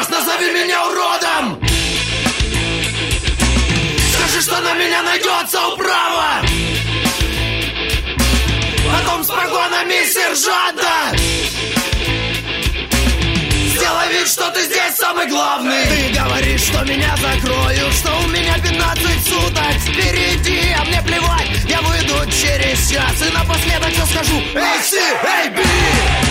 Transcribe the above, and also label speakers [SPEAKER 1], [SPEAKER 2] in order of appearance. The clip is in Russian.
[SPEAKER 1] назови меня уродом. Скажи, что на меня найдется управа. Потом с погонами сержанта. Сделай вид, что ты здесь самый главный. Ты говоришь, что меня закроют, что у меня 15 суток впереди, а мне плевать, я выйду через час и напоследок все скажу: эй, си, эй, би!